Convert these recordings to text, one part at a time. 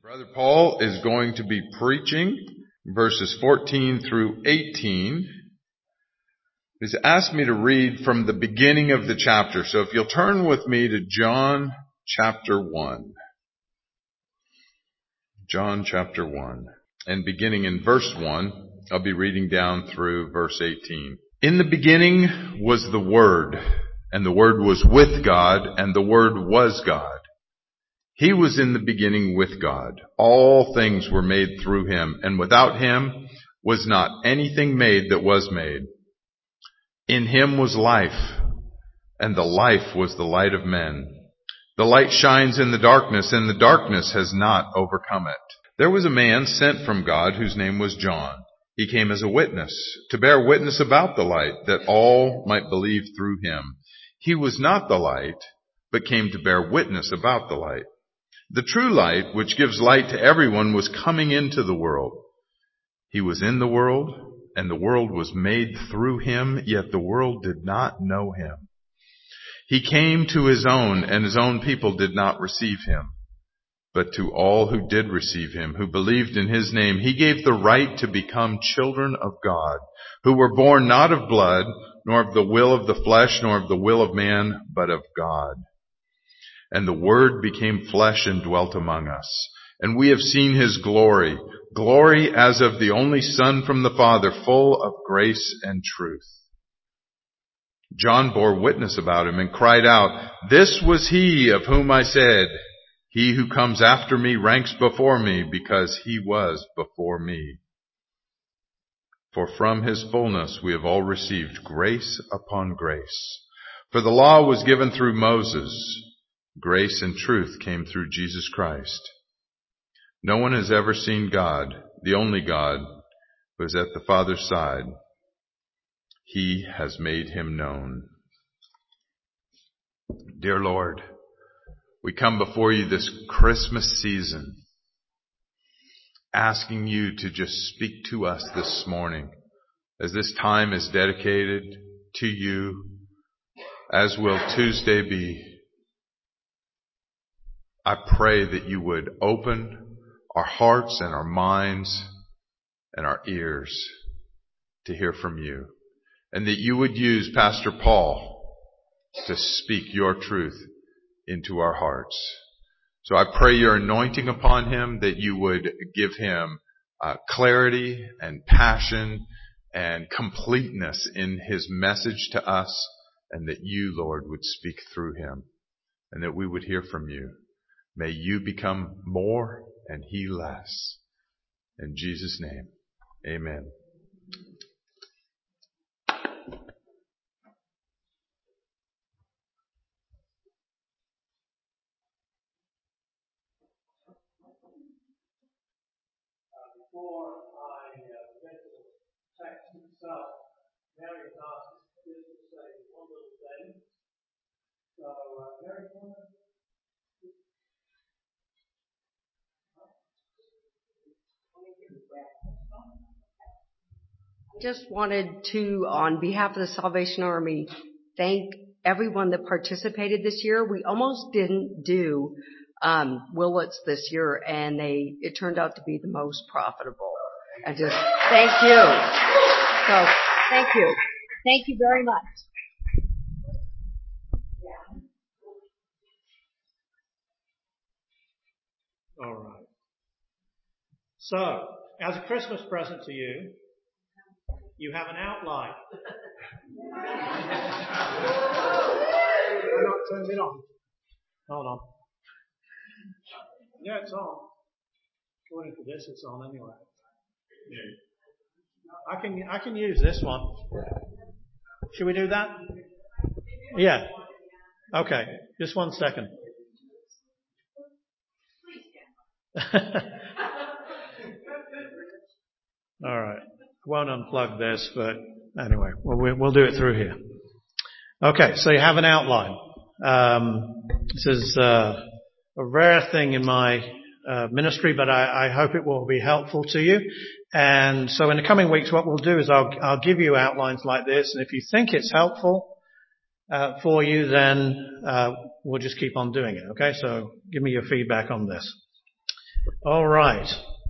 Brother Paul is going to be preaching verses 14 through 18. He's asked me to read from the beginning of the chapter. So if you'll turn with me to John chapter 1. John chapter 1. And beginning in verse 1, I'll be reading down through verse 18. In the beginning was the Word, and the Word was with God, and the Word was God. He was in the beginning with God. All things were made through him, and without him was not anything made that was made. In him was life, and the life was the light of men. The light shines in the darkness, and the darkness has not overcome it. There was a man sent from God whose name was John. He came as a witness, to bear witness about the light, that all might believe through him. He was not the light, but came to bear witness about the light. The true light, which gives light to everyone, was coming into the world. He was in the world, and the world was made through him, yet the world did not know him. He came to his own, and his own people did not receive him. But to all who did receive him, who believed in his name, he gave the right to become children of God, who were born not of blood, nor of the will of the flesh, nor of the will of man, but of God. And the Word became flesh and dwelt among us. And we have seen his glory, glory as of the only Son from the Father, full of grace and truth. John bore witness about him and cried out, "This was he of whom I said, 'He who comes after me ranks before me, because he was before me.' For from his fullness we have all received grace upon grace. For the law was given through Moses. Grace and truth came through Jesus Christ. No one has ever seen God, the only God, who is at the Father's side. He has made him known." Dear Lord, we come before you this Christmas season, asking you to just speak to us this morning, as this time is dedicated to you, as will Tuesday be. I pray that you would open our hearts and our minds and our ears to hear from you, and that you would use Pastor Paul to speak your truth into our hearts. So I pray your anointing upon him, that you would give him clarity and passion and completeness in his message to us, and that you, Lord, would speak through him, and that we would hear from you. May you become more and he less. In Jesus' name, amen. Before I get to the text itself, Mary asked just to say one little thing. So, Mary, just wanted to, on behalf of the Salvation Army, thank everyone that participated this year. We almost didn't do Willets this year, and it turned out to be the most profitable. I just thank you. So thank you. Thank you very much. all right. So, as a Christmas present to you, you have an outline. I'm not turning it on. Hold on. Yeah, it's on. According to this, it's on anyway. I can use this one. Should we do that? Yeah. Okay. Just 1 second. All right. Won't unplug this, but anyway, we'll do it through here. Okay, so you have an outline. This is a rare thing in my ministry, but I hope it will be helpful to you. And so in the coming weeks, what we'll do is I'll give you outlines like this, and if you think it's helpful for you, then we'll just keep on doing it. Okay, so give me your feedback on this. All right.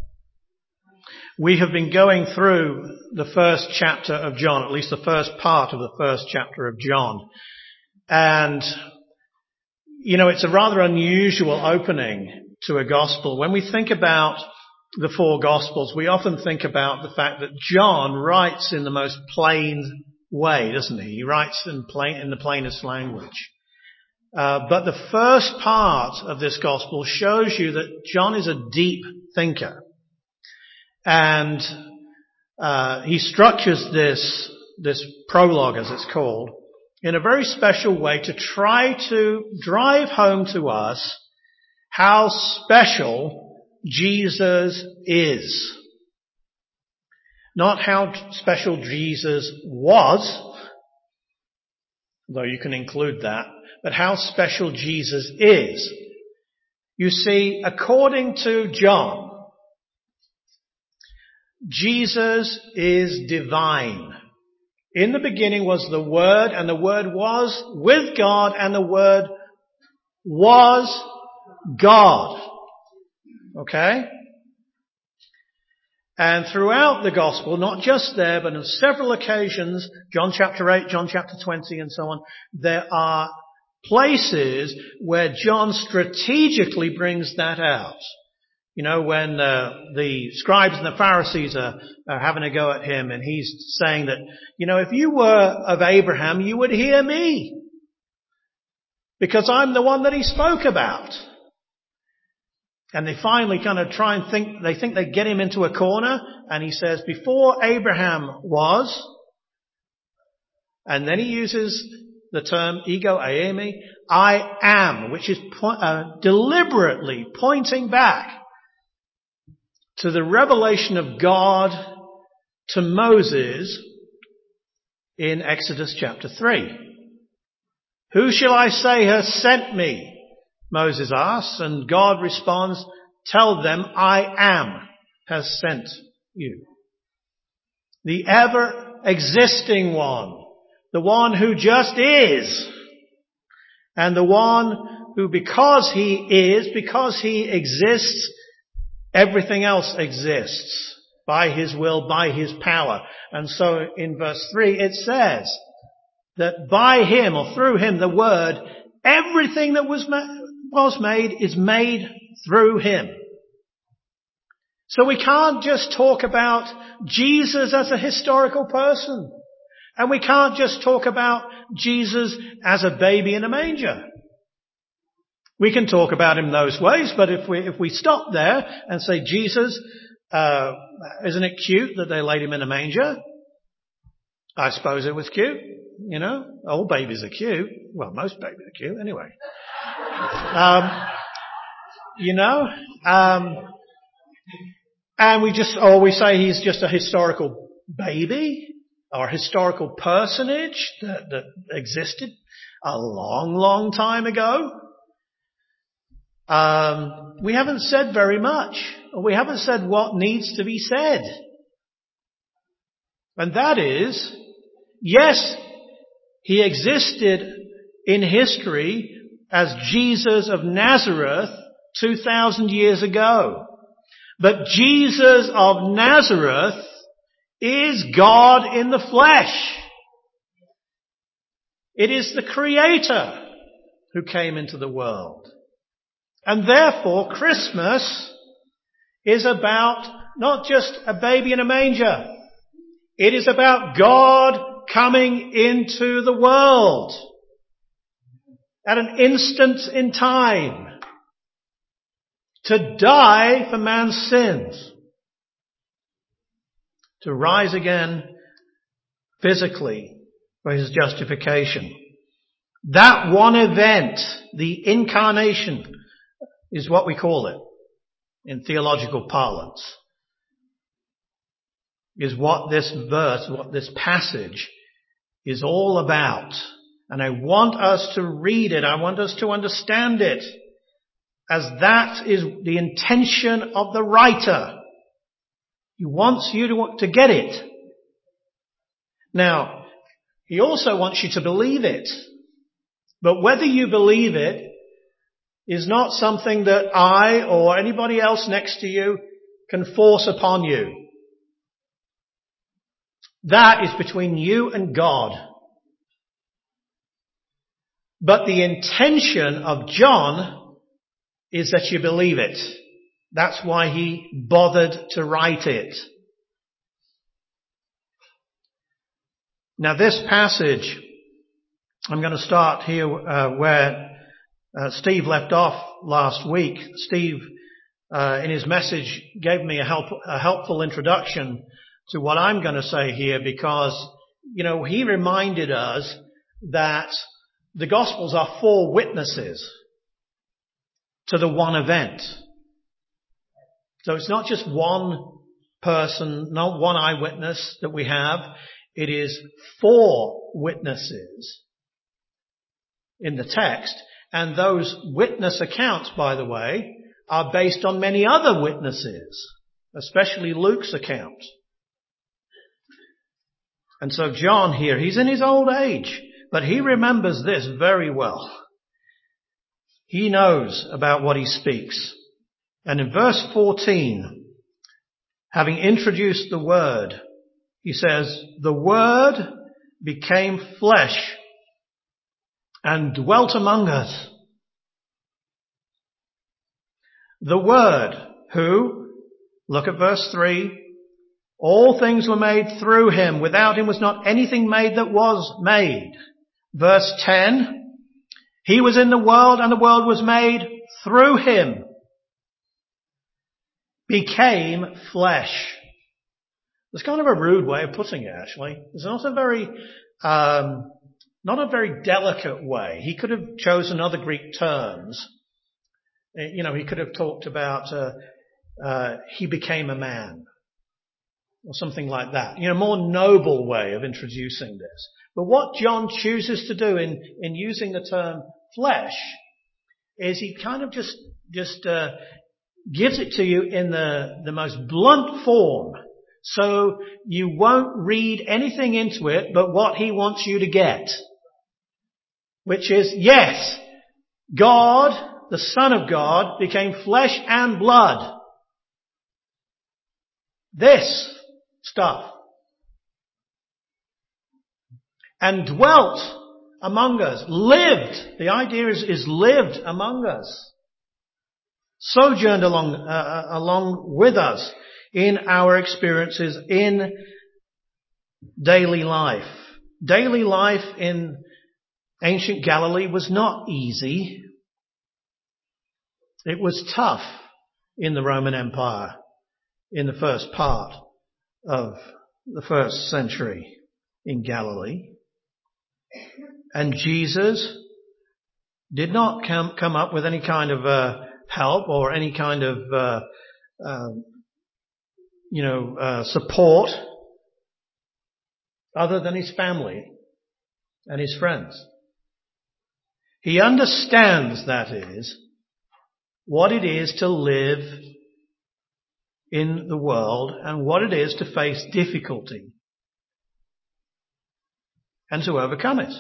We have been going through the first chapter of John, at least the first part of the first chapter of John. And, it's a rather unusual opening to a gospel. When we think about the four gospels, we often think about the fact that John writes in the most plain way, doesn't he? He writes in the plainest language. But the first part of this gospel shows you that John is a deep thinker. And he structures this prologue, as it's called, in a very special way to try to drive home to us how special Jesus is. Not how special Jesus was, though you can include that, but how special Jesus is. You see, according to John, Jesus is divine. In the beginning was the Word, and the Word was with God, and the Word was God. Okay? And throughout the Gospel, not just there, but on several occasions, John chapter 8, John chapter 20, and so on, there are places where John strategically brings that out. When the scribes and the Pharisees are having a go at him, and he's saying that, if you were of Abraham, you would hear me. Because I'm the one that he spoke about. And they finally kind of they think they get him into a corner, and he says, before Abraham was, and then he uses the term ego eimi, I am, which is deliberately pointing back to the revelation of God to Moses in Exodus chapter 3. Who shall I say has sent me? Moses asks, and God responds, tell them I am has sent you. The ever-existing one, the one who just is, and the one who because he exists, everything else exists by his will, by his power. And so in verse 3 it says that by him or through him, the Word, everything that was made is made through him. So we can't just talk about Jesus as a historical person. And we can't just talk about Jesus as a baby in a manger. We can talk about him those ways, but if we stop there and say, Jesus, isn't it cute that they laid him in a manger? I suppose it was cute, All babies are cute. Well, most babies are cute anyway. And we say he's just a historical baby or historical personage that existed a long, long time ago. We haven't said very much. We haven't said what needs to be said. And that is, yes, he existed in history as Jesus of Nazareth 2,000 years ago. But Jesus of Nazareth is God in the flesh. It is the Creator who came into the world. And therefore, Christmas is about not just a baby in a manger. It is about God coming into the world at an instant in time to die for man's sins, to rise again physically for his justification. That one event, the incarnation, is what we call it in theological parlance, is what this verse, what this passage is all about. And I want us to read it. I want us to understand it as that is the intention of the writer. He wants you to get it. Now, he also wants you to believe it. But whether you believe it is not something that I or anybody else next to you can force upon you. That is between you and God. But the intention of John is that you believe it. That's why he bothered to write it. Now this passage, I'm going to start here where Steve left off last week. Steve, in his message, gave me a helpful introduction to what I'm going to say here because, he reminded us that the Gospels are 4 witnesses to the one event. So it's not just one person, not one eyewitness that we have. It is 4 witnesses in the text. And those witness accounts, by the way, are based on many other witnesses, especially Luke's account. And so John here, he's in his old age, but he remembers this very well. He knows about what he speaks. And in verse 14, having introduced the Word, he says, the Word became flesh and dwelt among us. The Word, who, look at verse 3, all things were made through him. Without him was not anything made that was made. Verse 10, he was in the world and the world was made through him. Became flesh. It's kind of a rude way of putting it, actually. It's not a very delicate way. He could have chosen other Greek terms. He could have talked about he became a man or something like that. More noble way of introducing this. But what John chooses to do in using the term flesh is he kind of just gives it to you in the most blunt form, so you won't read anything into it but what he wants you to get. Which is, yes, God, the Son of God, became flesh and blood. This stuff. And dwelt among us. Lived. The idea is lived among us. Sojourned along with us in our experiences in daily life. Daily life in ancient Galilee was not easy. It was tough in the Roman Empire in the first part of the first century in Galilee. And Jesus did not come up with any kind of help or any kind of support other than his family and his friends. He understands, that is, what it is to live in the world and what it is to face difficulty and to overcome it.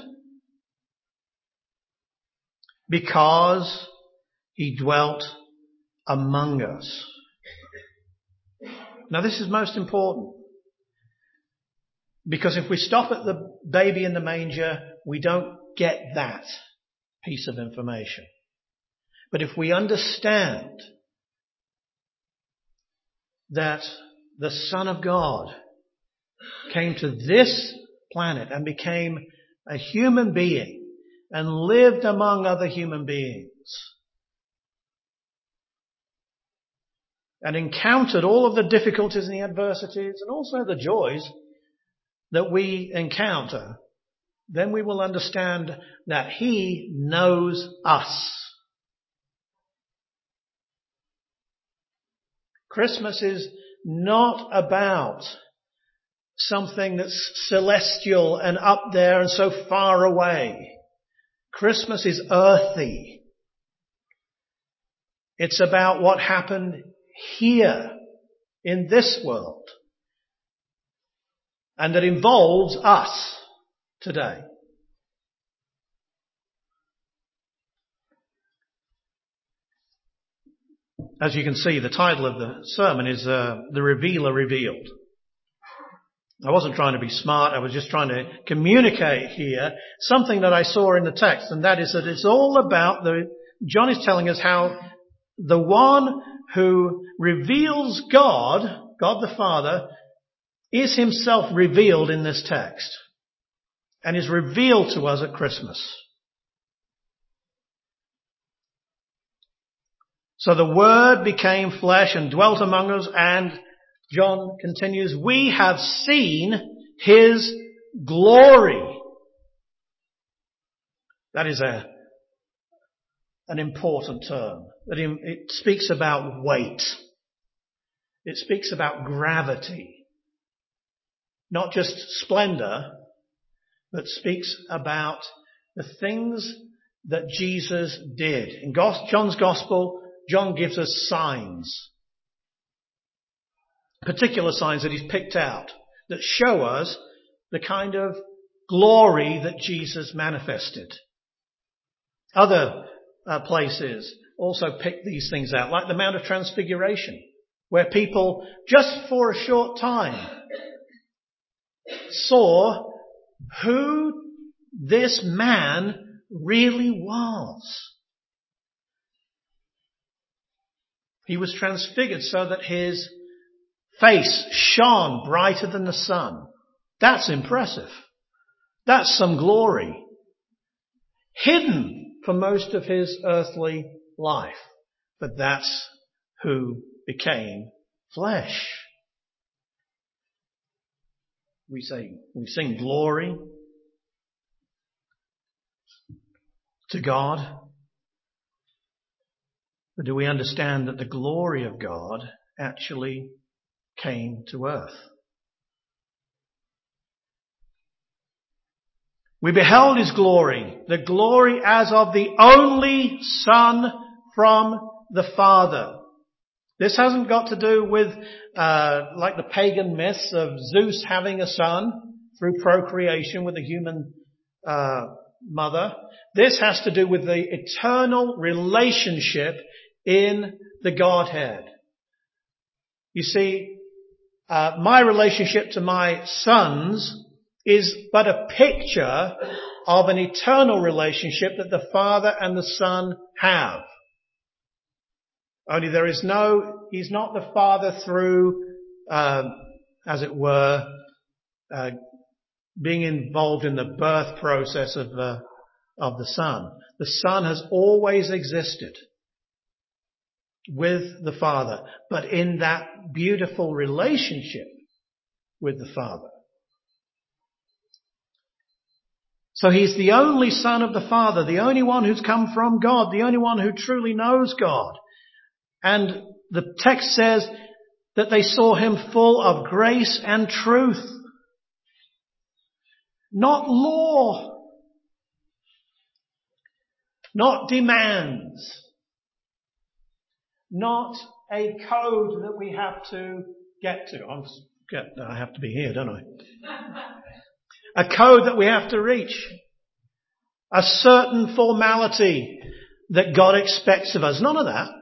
Because he dwelt among us. Now this is most important. Because if we stop at the baby in the manger, we don't get that piece of information. But if we understand that the Son of God came to this planet and became a human being and lived among other human beings and encountered all of the difficulties and the adversities and also the joys that we encounter, then we will understand that he knows us. Christmas is not about something that's celestial and up there and so far away. Christmas is earthy. It's about what happened here in this world. And that involves us today. as you can see, the title of the sermon is The Revealer Revealed. I wasn't trying to be smart. I was just trying to communicate here something that I saw in the text, and that is that it's all about John is telling us how the one who reveals God the Father, is himself revealed in this text and is revealed to us at Christmas. So the Word became flesh and dwelt among us, and John continues, we have seen his glory. That is an important term. It speaks about weight. It speaks about gravity. Not just splendor, but speaks about the things that Jesus did. In John's Gospel, John gives us signs. Particular signs that he's picked out that show us the kind of glory that Jesus manifested. Other places also pick these things out, like the Mount of Transfiguration, where people just for a short time saw who this man really was. He was transfigured so that his face shone brighter than the sun. That's impressive. That's some glory. Hidden for most of his earthly life. But that's who became flesh. We sing glory to God. But do we understand that the glory of God actually came to earth? We beheld his glory, the glory as of the only Son from the Father. This hasn't got to do with like the pagan myths of Zeus having a son through procreation with a human mother. This has to do with the eternal relationship in the Godhead. You see, my relationship to my sons is but a picture of an eternal relationship that the Father and the Son have. Only he's not the Father through, as it were, being involved in the birth process of the Son. The Son has always existed with the Father, but in that beautiful relationship with the Father. So he's the only Son of the Father, the only one who's come from God, the only one who truly knows God. And the text says that they saw him full of grace and truth. Not law. Not demands. Not a code that we have to get to. I have to be here, don't I? A code that we have to reach. A certain formality that God expects of us. None of that.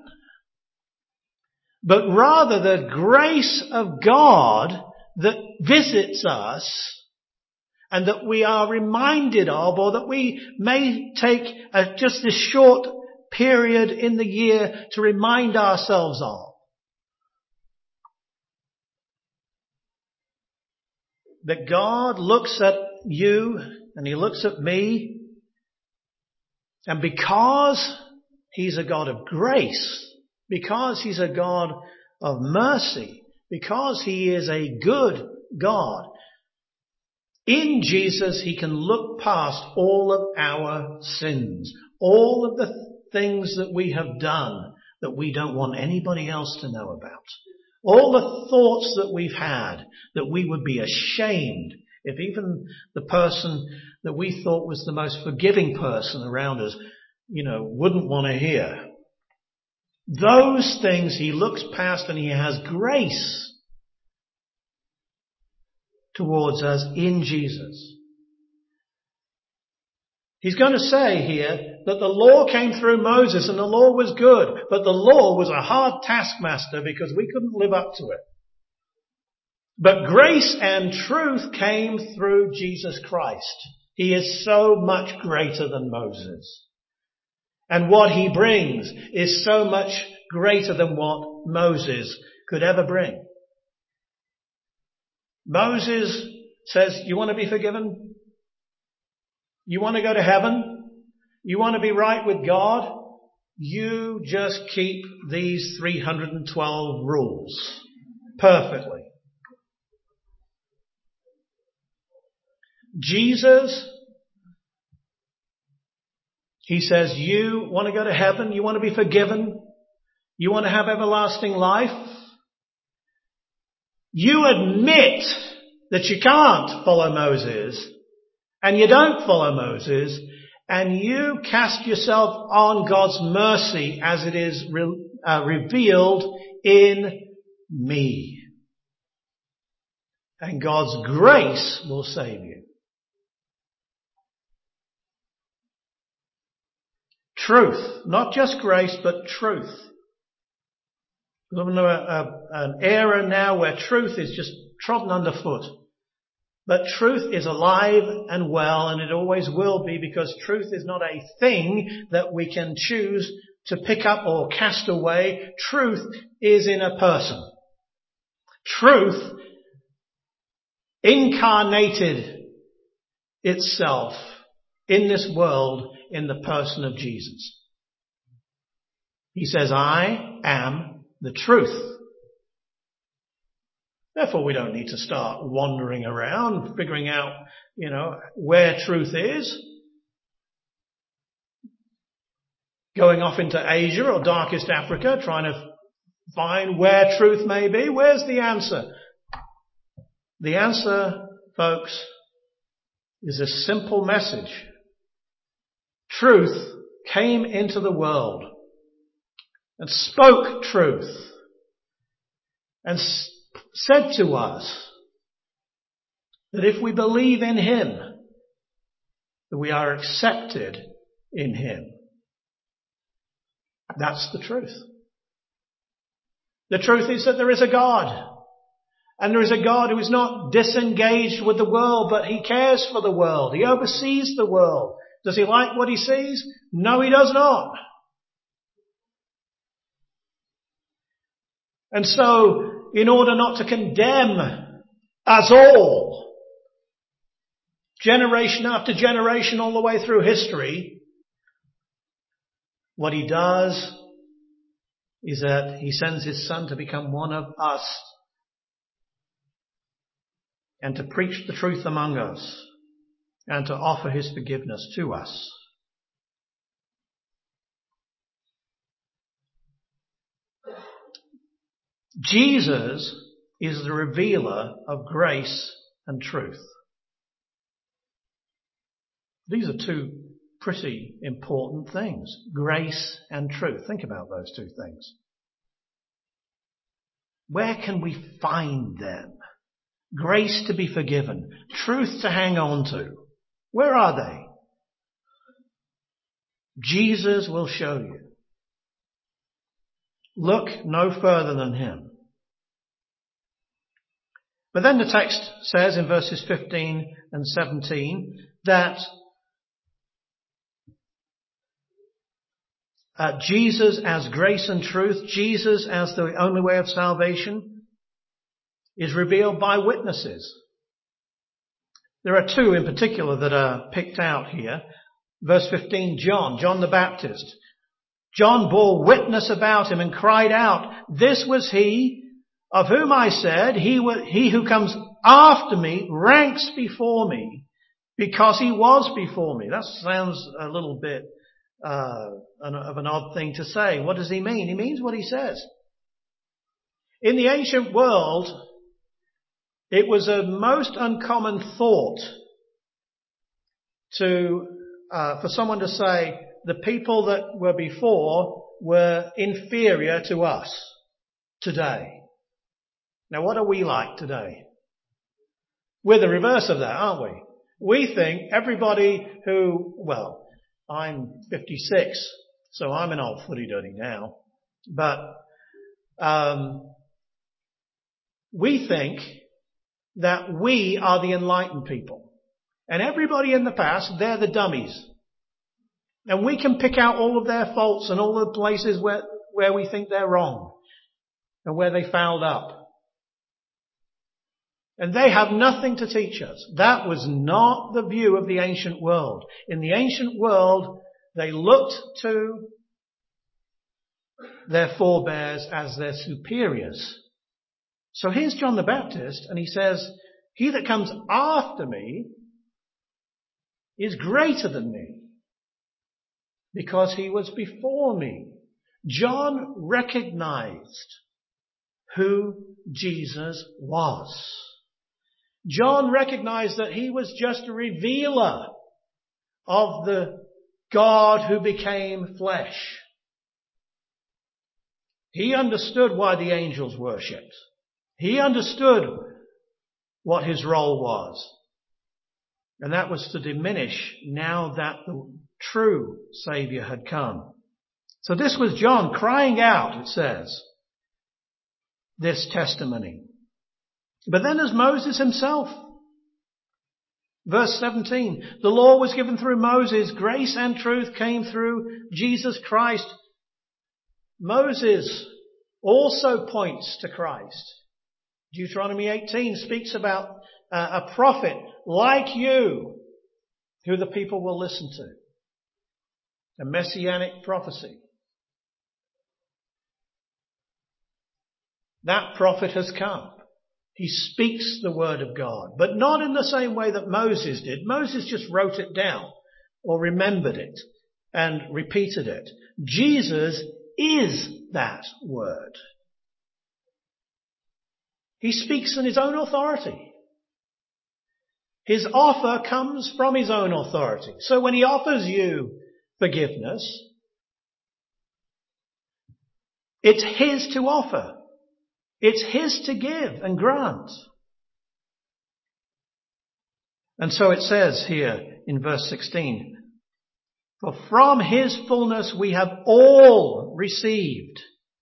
But rather the grace of God that visits us and that we are reminded of, or that we may take just this short period in the year to remind ourselves of. That God looks at you and he looks at me, and because he's a God of grace, because he's a God of mercy, because he is a good God, in Jesus he can look past all of our sins, all of the things that we have done that we don't want anybody else to know about. All the thoughts that we've had that we would be ashamed if even the person that we thought was the most forgiving person around us, wouldn't want to hear. Those things he looks past, and he has grace towards us in Jesus. He's going to say here that the law came through Moses and the law was good, but the law was a hard taskmaster because we couldn't live up to it. But grace and truth came through Jesus Christ. He is so much greater than Moses. And what he brings is so much greater than what Moses could ever bring. Moses says, you want to be forgiven? You want to go to heaven? You want to be right with God? You just keep these 312 rules perfectly. Jesus, he says, you want to go to heaven? You want to be forgiven? You want to have everlasting life? You admit that you can't follow Moses, and you don't follow Moses, and you cast yourself on God's mercy as it is revealed in me. And God's grace will save you. Truth, not just grace, but truth. We live in an era now where truth is just trodden underfoot. But truth is alive and well, and it always will be, because truth is not a thing that we can choose to pick up or cast away. Truth is in a person. Truth incarnated itself in this world in the person of Jesus. He says, I am the truth. Therefore, we don't need to start wandering around, figuring out, where truth is. Going off into Asia or darkest Africa, trying to find where truth may be. Where's the answer? The answer, folks, is a simple message. Truth came into the world and spoke truth and said to us that if we believe in him, that we are accepted in him. That's the truth. The truth is that there is a God. And there is a God who is not disengaged with the world, but he cares for the world. He oversees the world. Does he like what he sees? No, he does not. And so, in order not to condemn us all, generation after generation, all the way through history, what he does is that he sends his son to become one of us and to preach the truth among us and to offer his forgiveness to us. Jesus is the revealer of grace and truth. These are two pretty important things. Grace and truth. Think about those two things. Where can we find them? Grace to be forgiven. Truth to hang on to. Where are they? Jesus will show you. Look no further than him. But then the text says in verses 15 and 17 that Jesus as grace and truth, Jesus as the only way of salvation, is revealed by witnesses. There are two in particular that are picked out here. Verse 15, John the Baptist. John bore witness about him and cried out, "This was he of whom I said, he who comes after me ranks before me, because he was before me." That sounds a little bit of an odd thing to say. What does he mean? He means what he says. In the ancient world, it was a most uncommon thought for someone to say the people that were before were inferior to us today. Now, what are we like today? We're the reverse of that, aren't we? We think everybody who, I'm 56, so I'm an old footy-duddy now. But we think that we are the enlightened people. And everybody in the past, they're the dummies. And we can pick out all of their faults and all the places where we think they're wrong and where they fouled up. And they have nothing to teach us. That was not the view of the ancient world. In the ancient world, they looked to their forebears as their superiors. So here's John the Baptist, and he says, "He that comes after me is greater than me, because he was before me." John recognized who Jesus was. John recognized that he was just a revealer of the God who became flesh. He understood why the angels worshipped. He understood what his role was. And that was to diminish now that the true Saviour had come. So this was John crying out, it says, this testimony. But then there's Moses himself. Verse 17, the law was given through Moses. Grace and truth came through Jesus Christ. Moses also points to Christ. Deuteronomy 18 speaks about a prophet like you who the people will listen to. A messianic prophecy. That prophet has come. He speaks the word of God, but not in the same way that Moses did. Moses just wrote it down or remembered it and repeated it. Jesus is that word. He speaks in his own authority. His offer comes from his own authority. So when he offers you forgiveness, it's his to offer. It's his to give and grant. And so it says here in verse 16, for from his fullness we have all received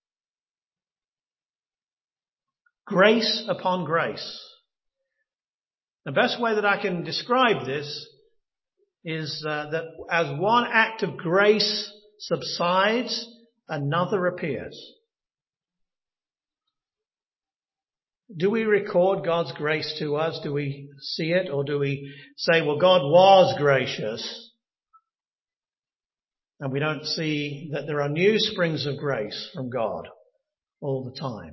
grace upon grace. The best way that I can describe this is that as one act of grace subsides, another appears. Do we record God's grace to us? Do we see it? Or do we say, well, God was gracious, and we don't see that there are new springs of grace from God all the time?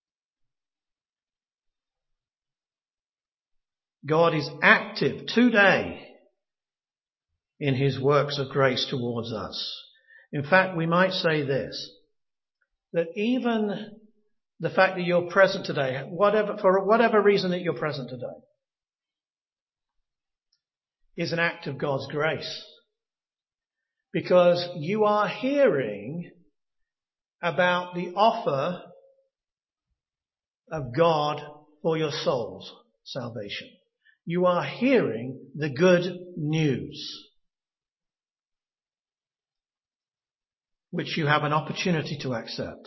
God is active today in his works of grace towards us. In fact, we might say this, that even the fact that you're present today, for whatever reason that you're present today, is an act of God's grace. Because you are hearing about the offer of God for your soul's salvation. You are hearing the good news, which you have an opportunity to accept.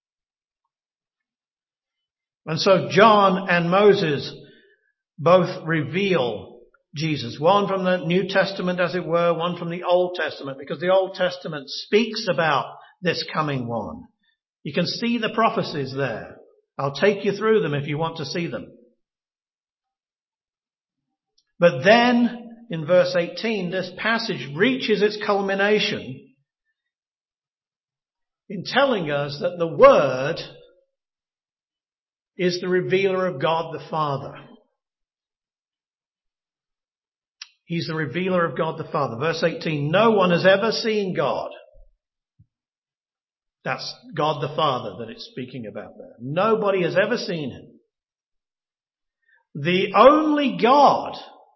And so John and Moses both reveal Jesus. One from the New Testament, as it were, one from the Old Testament, because the Old Testament speaks about this coming one. You can see the prophecies there. I'll take you through them if you want to see them. But then, in verse 18, this passage reaches its culmination in telling us that the Word is the revealer of God the Father. He's the revealer of God the Father. Verse 18, no one has ever seen God. That's God the Father that it's speaking about there. Nobody has ever seen him. The only God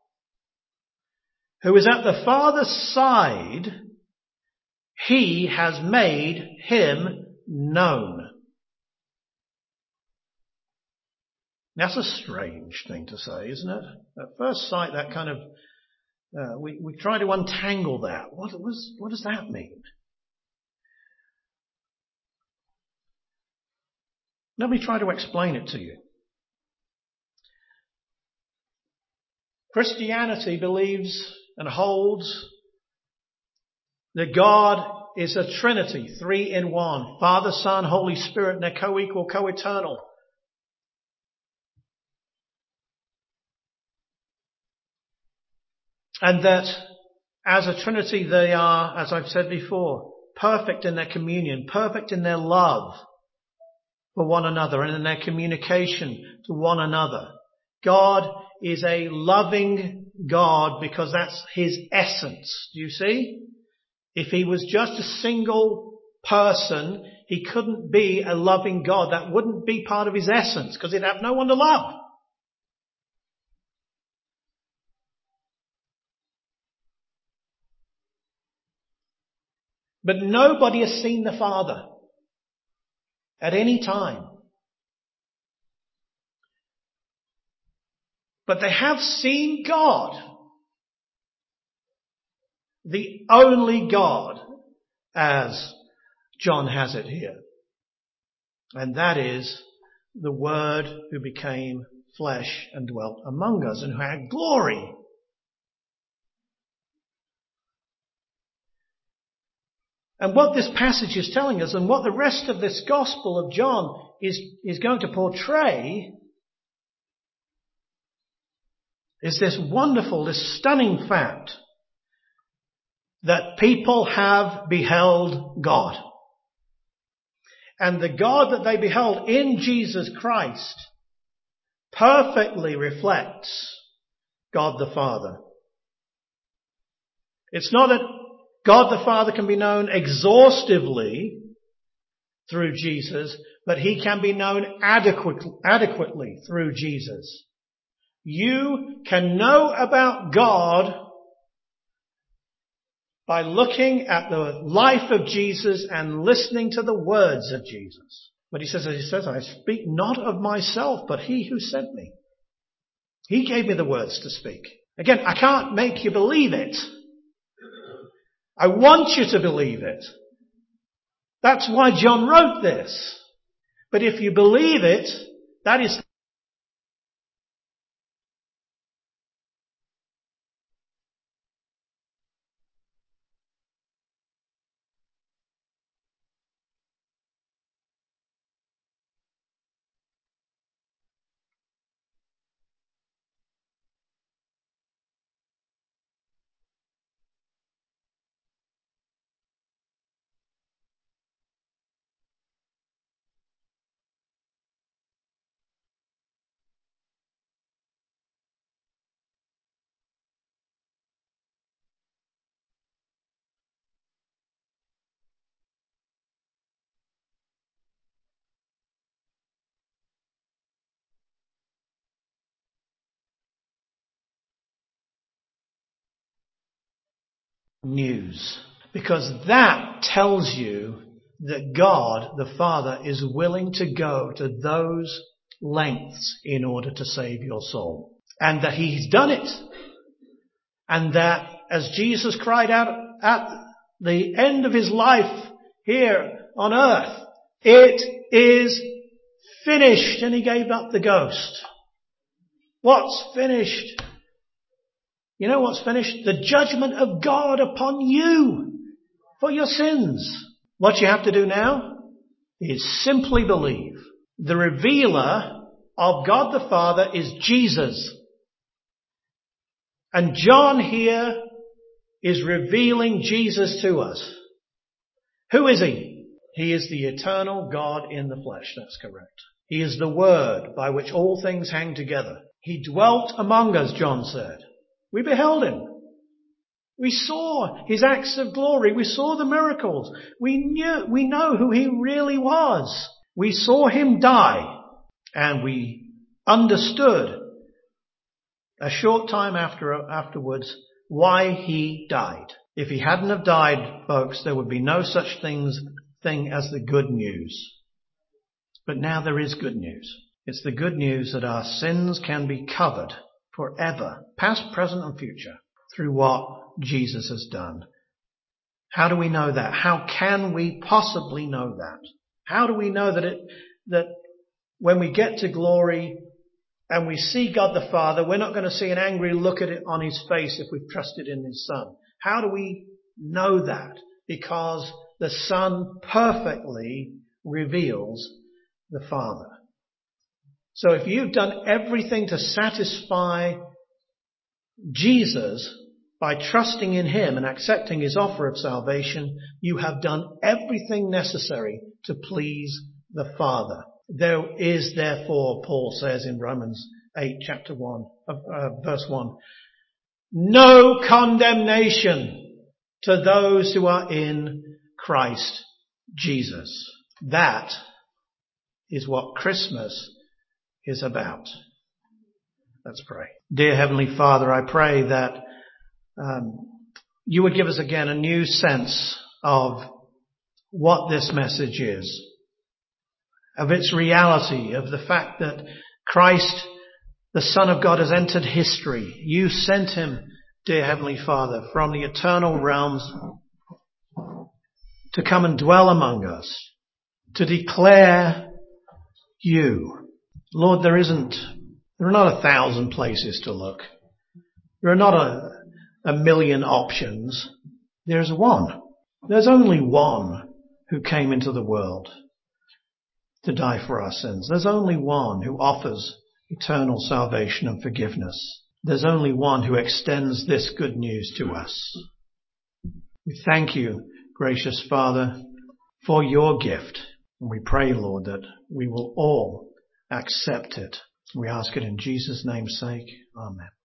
who is at the Father's side, he has made him known. That's a strange thing to say, isn't it? At first sight, that kind of we try to untangle that. What does that mean? Let me try to explain it to you. Christianity believes and holds that God is a Trinity, 3 in 1. Father, Son, Holy Spirit, and they're co-equal, co-eternal. And that as a Trinity they are, as I've said before, perfect in their communion, perfect in their love for one another and in their communication to one another. God is a loving God because that's His essence. Do you see? If He was just a single person, He couldn't be a loving God. That wouldn't be part of His essence because He'd have no one to love. But nobody has seen the Father at any time. But they have seen God, the only God, as John has it here. And that is the Word who became flesh and dwelt among us and who had glory. And what this passage is telling us and what the rest of this Gospel of John is going to portray is this wonderful, this stunning fact that people have beheld God. And the God that they beheld in Jesus Christ perfectly reflects God the Father. It's not that God the Father can be known exhaustively through Jesus, but He can be known adequately through Jesus. You can know about God by looking at the life of Jesus and listening to the words of Jesus. But He says, I speak not of myself, but He who sent me. He gave me the words to speak. Again, I can't make you believe it. I want you to believe it. That's why John wrote this. But if you believe it, that is news. Because that tells you that God, the Father, is willing to go to those lengths in order to save your soul. And that He's done it. And that as Jesus cried out at the end of His life here on earth, it is finished, and He gave up the ghost. What's finished? You know what's finished? The judgment of God upon you for your sins. What you have to do now is simply believe. The revealer of God the Father is Jesus. And John here is revealing Jesus to us. Who is He? He is the eternal God in the flesh. That's correct. He is the Word by which all things hang together. He dwelt among us, John said. We beheld Him. We saw His acts of glory. We saw the miracles. We know who He really was. We saw Him die. And we understood a short time afterwards why He died. If He hadn't have died, folks, there would be no such thing as the good news. But now there is good news. It's the good news that our sins can be covered forever, past, present and future, through what Jesus has done. How do we know that? How can we possibly know that? How do we know that when we get to glory and we see God the Father, we're not going to see an angry look at it on his face if we've trusted in his Son? How do we know that? Because the Son perfectly reveals the Father. So if you've done everything to satisfy Jesus by trusting in him and accepting his offer of salvation, you have done everything necessary to please the Father. There is therefore, Paul says in Romans 8, verse 1, no condemnation to those who are in Christ Jesus. That is what Christmas is about. Let's pray. Dear Heavenly Father, I pray that you would give us again a new sense of what this message is, of its reality, of the fact that Christ, the Son of God, has entered history. You sent him, dear Heavenly Father, from the eternal realms to come and dwell among us, to declare you. Lord, there are not 1,000 places to look. There are not a million options. There's one. There's only one who came into the world to die for our sins. There's only one who offers eternal salvation and forgiveness. There's only one who extends this good news to us. We thank you, gracious Father, for your gift. And we pray, Lord, that we will all accept it. We ask it in Jesus' name's sake. Amen.